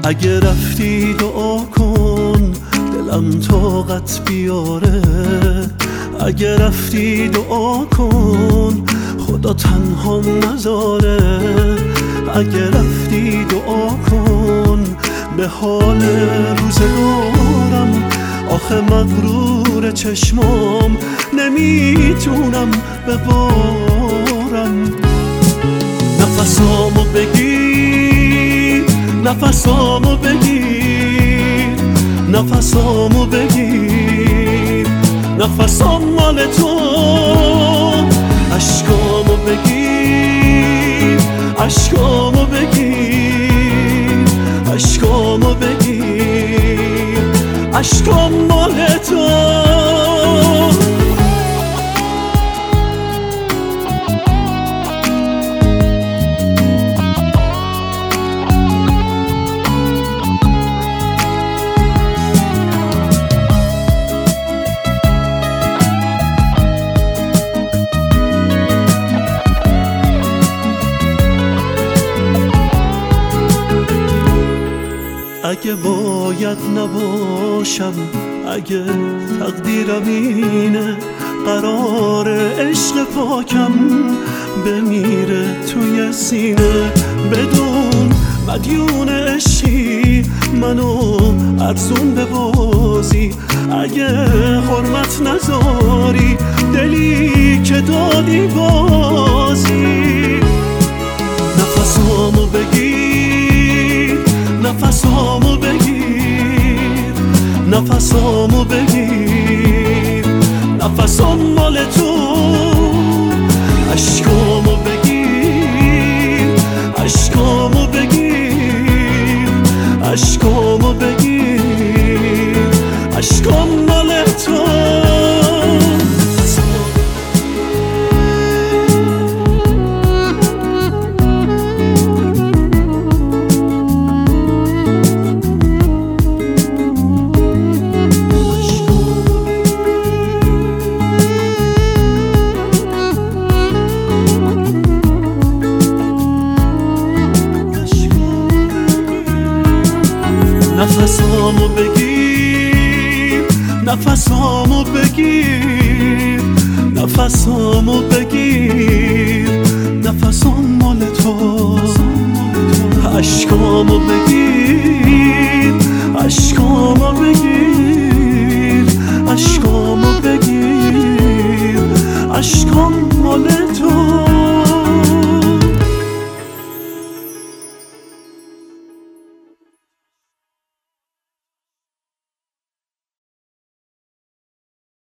اگه رفتی دعا کن دلم طاقت بیاره، اگه رفتی دعا کن خدا تنها نذاره، اگه رفتی دعا کن به حال روزگارم، آخه مغرور چشمام نمیتونم ببارم. نفسامو بگیر، نفسامو بگیر، نفسامو بگیر، نفسام مال تو، اشکامو بگیر، اشکامو بگیر، اشکامو بگیر، اشکام مال تو. اگه باید نباشم، اگه تقدیرم اینه قرار عشق پاکم بمیره توی سینه، بدون مدیون عشقی منو ارزون ببازی، اگه حرمت نذاری دلی که دادی بازی. نفسامو بگیر، نفسامو بگیر، نفسامو بگیر، نفسام مال تو، اشکامو بگیر، اشکامو بگیر، اشکامو بگیر، اشکام مال تو. نفسامو بگیر، نفسامو بگیر، نفسامو بگیر،